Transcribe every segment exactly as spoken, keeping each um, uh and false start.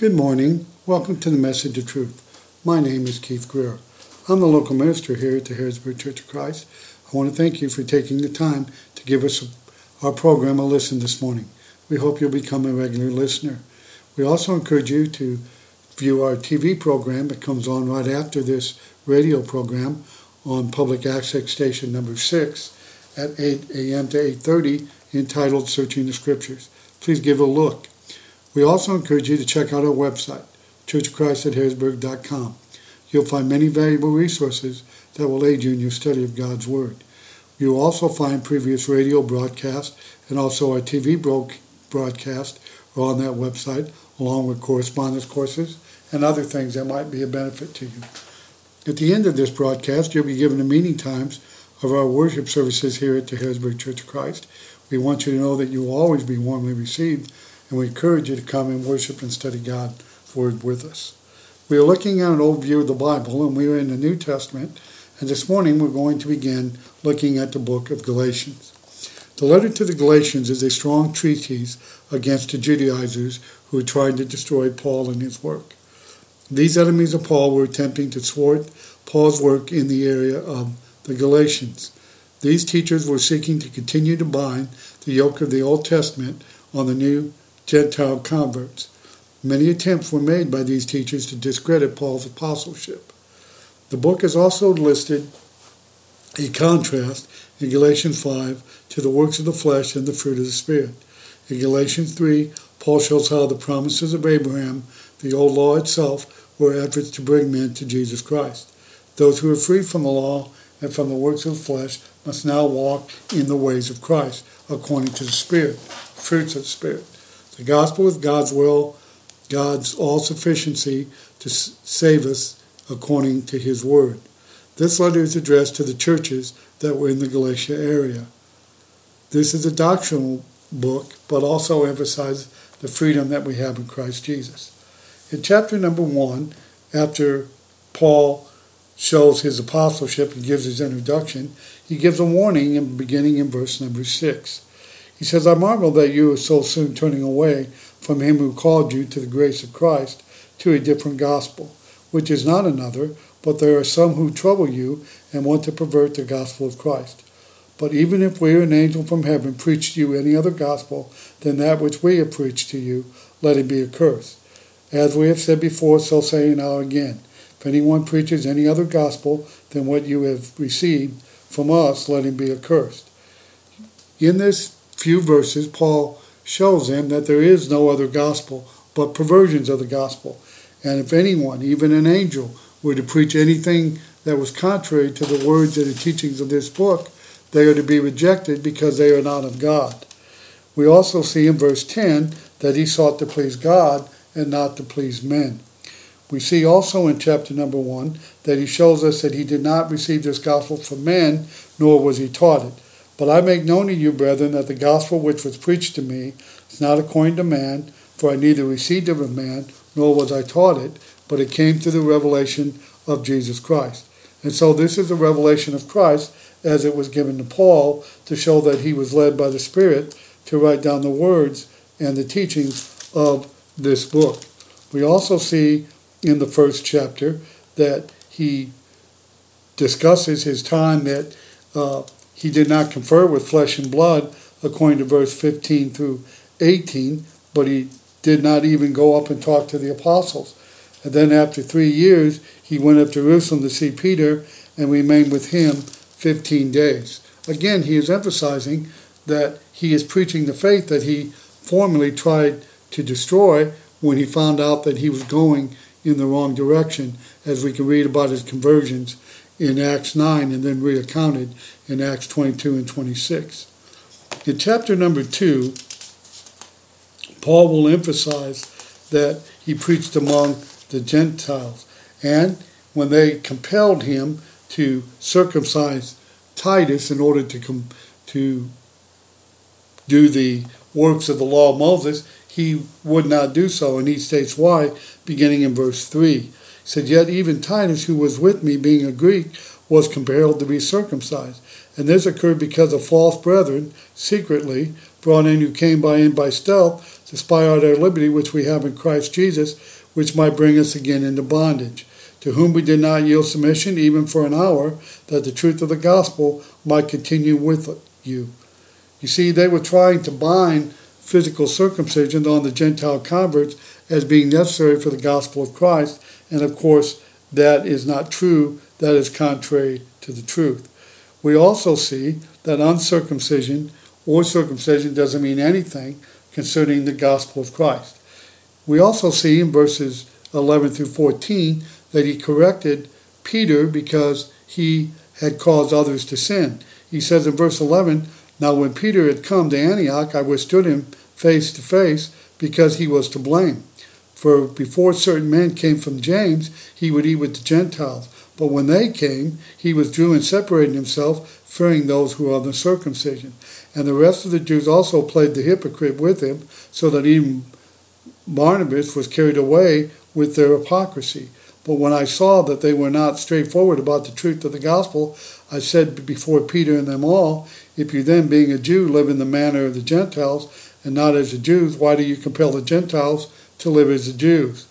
Good morning. Welcome to the Message of Truth. My name is Keith Greer. I'm the local minister here at the Harrisburg Church of Christ. I want to thank you for taking the time to give us our program a listen this morning. We hope you'll become a regular listener. We also encourage you to view our T V program that comes on right after this radio program on public access station number six at eight a.m. to eight thirty entitled Searching the Scriptures. Please give a look. We also encourage you to check out our website, church of christ at harrisburg dot com. You'll find many valuable resources that will aid you in your study of God's Word. You'll also find previous radio broadcasts and also our T V broadcast are on that website, along with correspondence courses and other things that might be a benefit to you. At the end of this broadcast, you'll be given the meeting times of our worship services here at the Harrisburg Church of Christ. We want you to know that you will always be warmly received, and we encourage you to come and worship and study God's Word with us. We are looking at an overview of the Bible, and we are in the New Testament, and this morning we're going to begin looking at the book of Galatians. The letter to the Galatians is a strong treatise against the Judaizers who had tried to destroy Paul and his work. These enemies of Paul were attempting to thwart Paul's work in the area of the Galatians. These teachers were seeking to continue to bind the yoke of the Old Testament on the new Gentile converts. Many attempts were made by these teachers to discredit Paul's apostleship. The book has also listed a contrast in Galatians five to the works of the flesh and the fruit of the Spirit. In Galatians three, Paul shows how the promises of Abraham, the old law itself, were efforts to bring men to Jesus Christ. Those who are free from the law and from the works of the flesh must now walk in the ways of Christ, according to the Spirit, fruits of the Spirit. The gospel is God's will, God's all-sufficiency to save us according to his word. This letter is addressed to the churches that were in the Galatia area. This is a doctrinal book, but also emphasizes the freedom that we have in Christ Jesus. In chapter number one, after Paul shows his apostleship and gives his introduction, he gives a warning in beginning in verse number six. He says, I marvel that you are so soon turning away from him who called you to the grace of Christ to a different gospel, which is not another, but there are some who trouble you and want to pervert the gospel of Christ. But even if we or an angel from heaven preach to you any other gospel than that which we have preached to you, let it be accursed. As we have said before, so say now again. If anyone preaches any other gospel than what you have received from us, let him be accursed. In this few verses, Paul shows them that there is no other gospel but perversions of the gospel. And if anyone, even an angel, were to preach anything that was contrary to the words and the teachings of this book, they are to be rejected because they are not of God. We also see in verse ten that he sought to please God and not to please men. We see also in chapter number one that he shows us that he did not receive this gospel from men, nor was he taught it. But I make known to you, brethren, that the gospel which was preached to me is not according to man, for I neither received it of man, nor was I taught it, but it came through the revelation of Jesus Christ. And so this is the revelation of Christ as it was given to Paul to show that he was led by the Spirit to write down the words and the teachings of this book. We also see in the first chapter that he discusses his time that uh, he did not confer with flesh and blood, according to verse fifteen through eighteen, but he did not even go up and talk to the apostles. And then after three years, he went up to Jerusalem to see Peter and remained with him fifteen days. Again, he is emphasizing that he is preaching the faith that he formerly tried to destroy when he found out that he was going in the wrong direction, as we can read about his conversions in Acts nine and then recounted in Acts twenty-two and twenty-six. In chapter number two, Paul will emphasize that he preached among the Gentiles, and when they compelled him to circumcise Titus in order to com- to do the works of the law of Moses, he would not do so, and he states why, beginning in verse three. He said, Yet even Titus, who was with me, being a Greek, was compelled to be circumcised, And this occurred because of false brethren, secretly brought in, who came by in by stealth to spy out our liberty which we have in Christ Jesus, which might bring us again into bondage, to whom we did not yield submission even for an hour, that the truth of the gospel might continue with you. You see, they were trying to bind physical circumcision on the Gentile converts as being necessary for the gospel of Christ, and of course that is not true. That is contrary to the truth. We also see that uncircumcision or circumcision doesn't mean anything concerning the gospel of Christ. We also see in verses eleven through fourteen that he corrected Peter because he had caused others to sin. He says in verse eleven, "Now when Peter had come to Antioch, I withstood him face to face, because he was to blame. For before certain men came from James, he would eat with the Gentiles. But when they came, he withdrew and separated himself, fearing those who are of the circumcision. And the rest of the Jews also played the hypocrite with him, so that even Barnabas was carried away with their hypocrisy. But when I saw that they were not straightforward about the truth of the gospel, I said before Peter and them all, if you then, being a Jew, live in the manner of the Gentiles, and not as the Jews, why do you compel the Gentiles to live as the Jews?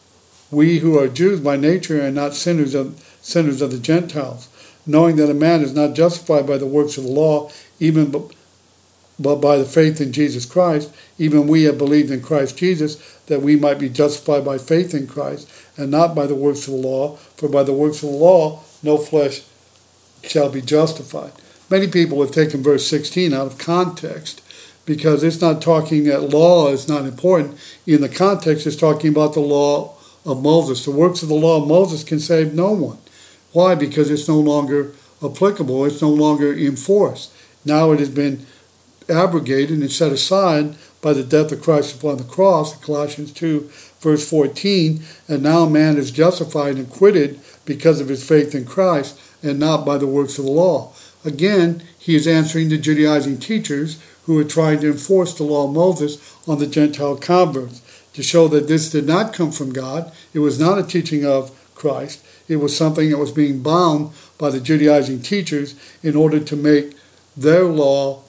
We who are Jews by nature are not sinners of, sinners of the Gentiles, knowing that a man is not justified by the works of the law, even but, but by the faith in Jesus Christ. Even we have believed in Christ Jesus, that we might be justified by faith in Christ, and not by the works of the law. For by the works of the law, no flesh shall be justified." Many people have taken verse sixteen out of context, because it's not talking that law is not important. In the context, it's talking about the law of Moses. The works of the law of Moses can save no one. Why? Because it's no longer applicable. It's no longer in force. Now it has been abrogated and set aside by the death of Christ upon the cross, Colossians two, verse fourteen, and now man is justified and acquitted because of his faith in Christ, and not by the works of the law. Again, he is answering the Judaizing teachers who are trying to enforce the law of Moses on the Gentile converts, to show that this did not come from God. It was not a teaching of Christ. It was something that was being bound by the Judaizing teachers in order to make their law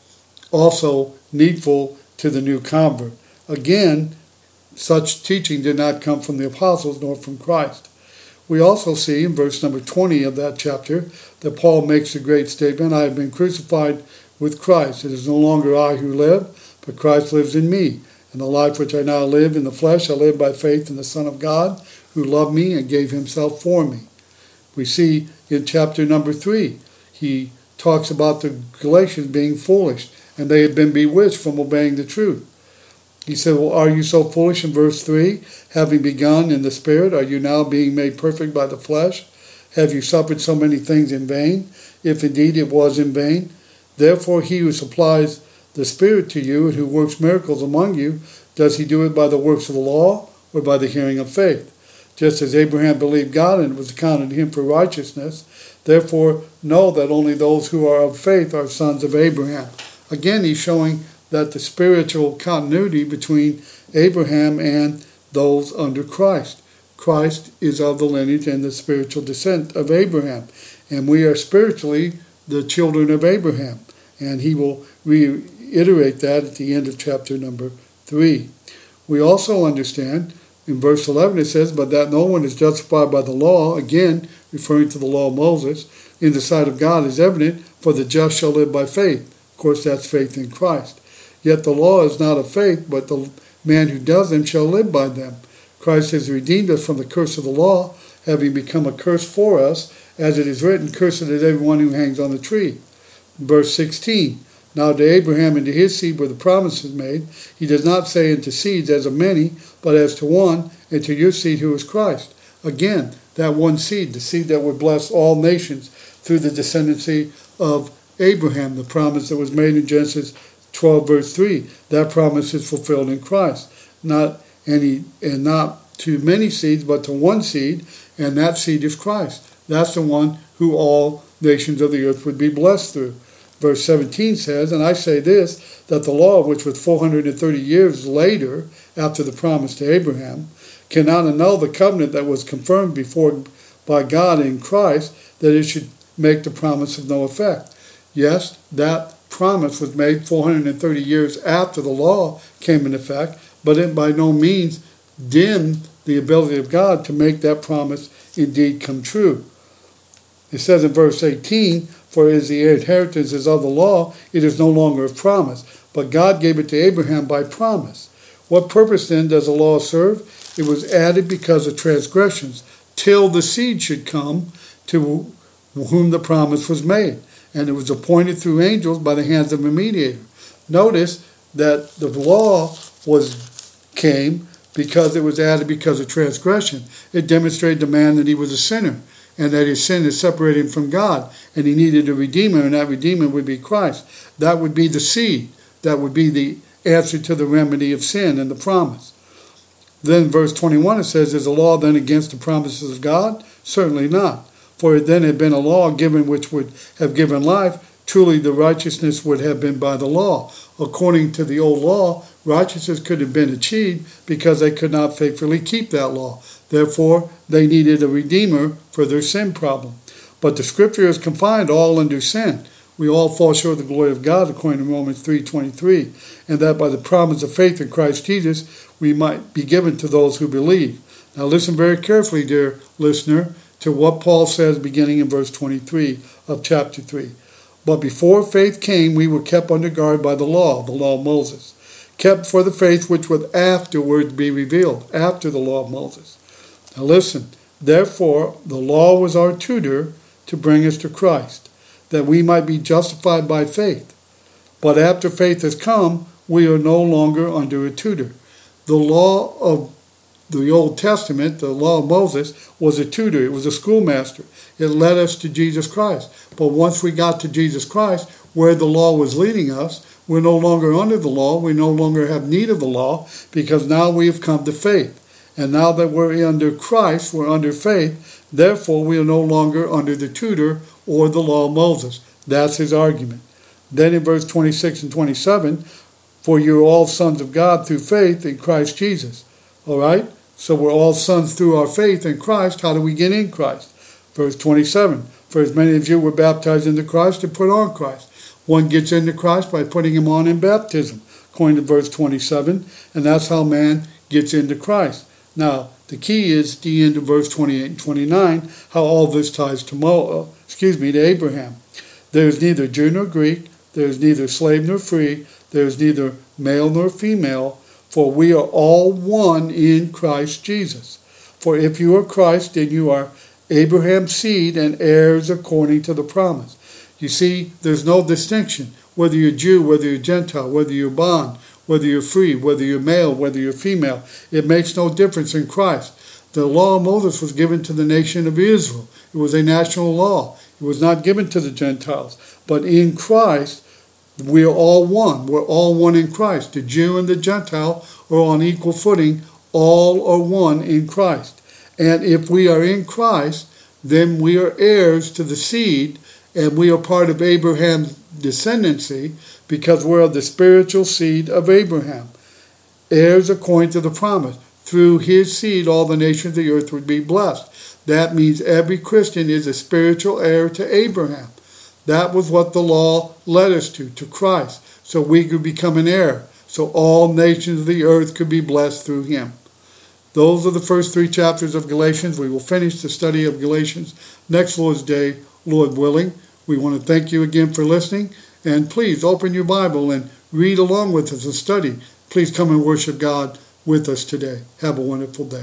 also needful to the new convert. Again, such teaching did not come from the apostles nor from Christ. We also see in verse number twenty of that chapter that Paul makes a great statement, "I have been crucified with Christ. It is no longer I who live, but Christ lives in me. And the life which I now live in the flesh, I live by faith in the Son of God, who loved me and gave himself for me." We see in chapter number three, he talks about the Galatians being foolish, and they had been bewitched from obeying the truth. He said, "Well, are you so foolish?" in verse three, "Having begun in the Spirit, are you now being made perfect by the flesh? Have you suffered so many things in vain, if indeed it was in vain? Therefore he who supplies the Spirit to you and who works miracles among you, does he do it by the works of the law or by the hearing of faith? Just as Abraham believed God and it was accounted to him for righteousness, therefore know that only those who are of faith are sons of Abraham." Again, he's showing that the spiritual continuity between Abraham and those under Christ. Christ is of the lineage and the spiritual descent of Abraham, and we are spiritually the children of Abraham. And he will reiterate that at the end of chapter number three. We also understand, in verse eleven it says, "But that no one is justified by the law," again referring to the law of Moses, "in the sight of God is evident, for the just shall live by faith." Of course, that's faith in Christ. "Yet the law is not of faith, but the man who does them shall live by them. Christ has redeemed us from the curse of the law, having become a curse for us, as it is written, 'Cursed is everyone who hangs on the tree.'" Verse sixteen, "Now to Abraham and to his seed were the promises made. He does not say unto seeds as of many, but as to one, and to your seed who is Christ." Again, that one seed, the seed that would bless all nations through the descendancy of Abraham, the promise that was made in Genesis twelve verse three, that promise is fulfilled in Christ. Not any, and not to many seeds, but to one seed, and that seed is Christ. That's the one who all nations of the earth would be blessed through. Verse seventeen says, "And I say this, that the law, which was four hundred thirty years later, after the promise to Abraham, cannot annul the covenant that was confirmed before by God in Christ, that it should make the promise of no effect." Yes, that promise was made four hundred thirty years after the law came into effect, but it by no means dimmed the ability of God to make that promise indeed come true. It says in verse eighteen, for as the inheritance is of the law, it is no longer of promise, but God gave it to Abraham by promise. What purpose then does the law serve? It was added because of transgressions, till the seed should come to whom the promise was made. And it was appointed through angels by the hands of a mediator. Notice that the law was came because it was added because of transgression. It demonstrated to man that he was a sinner, and that his sin is separated from God, and he needed a redeemer, and that redeemer would be Christ. That would be the seed. That would be the answer to the remedy of sin and the promise. Then verse twenty-one, it says, is the law then against the promises of God? Certainly not. For it then had been a law given which would have given life. Truly the righteousness would have been by the law. According to the old law, righteousness could have been achieved because they could not faithfully keep that law. Therefore, they needed a redeemer for their sin problem. But the scripture is confined all under sin. We all fall short of the glory of God, according to Romans three twenty-three, and that by the promise of faith in Christ Jesus, we might be given to those who believe. Now listen very carefully, dear listener, to what Paul says beginning in verse twenty-three of chapter three. But before faith came, we were kept under guard by the law, the law of Moses, kept for the faith which would afterward be revealed, after the law of Moses. Now listen, therefore the law was our tutor to bring us to Christ, that we might be justified by faith. But after faith has come, we are no longer under a tutor. The law of the Old Testament, the law of Moses, was a tutor. It was a schoolmaster. It led us to Jesus Christ. But once we got to Jesus Christ, where the law was leading us, we're no longer under the law. We no longer have need of the law, because now we have come to faith. And now that we're under Christ, we're under faith. Therefore, we are no longer under the tutor or the law of Moses. That's his argument. Then in verse twenty-six and twenty-seven, for you're all sons of God through faith in Christ Jesus. All right? So we're all sons through our faith in Christ. How do we get in Christ? Verse twenty-seven, for as many of you were baptized into Christ to put on Christ. One gets into Christ by putting him on in baptism, according to verse twenty-seven, and that's how man gets into Christ. Now, the key is the end of verse twenty-eight and twenty-nine, how all this ties to Mo, excuse me, to Abraham. There is neither Jew nor Greek, there is neither slave nor free, there is neither male nor female, for we are all one in Christ Jesus. For if you are Christ, then you are Abraham's seed and heirs according to the promise. You see, there's no distinction, whether you're Jew, whether you're Gentile, whether you're bond, whether you're free, whether you're male, whether you're female. It makes no difference in Christ. The law of Moses was given to the nation of Israel. It was a national law. It was not given to the Gentiles. But in Christ, we are all one. We're all one in Christ. The Jew and the Gentile are on equal footing. All are one in Christ. And if we are in Christ, then we are heirs to the seed, and we are part of Abraham's descendancy, because we're of the spiritual seed of Abraham. Heirs according to the promise. Through his seed, all the nations of the earth would be blessed. That means every Christian is a spiritual heir to Abraham. That was what the law led us to, to Christ, so we could become an heir, so all nations of the earth could be blessed through him. Those are the first three chapters of Galatians. We will finish the study of Galatians next Lord's Day, Lord willing. We want to thank you again for listening, and please open your Bible and read along with us and study. Please come and worship God with us today. Have a wonderful day.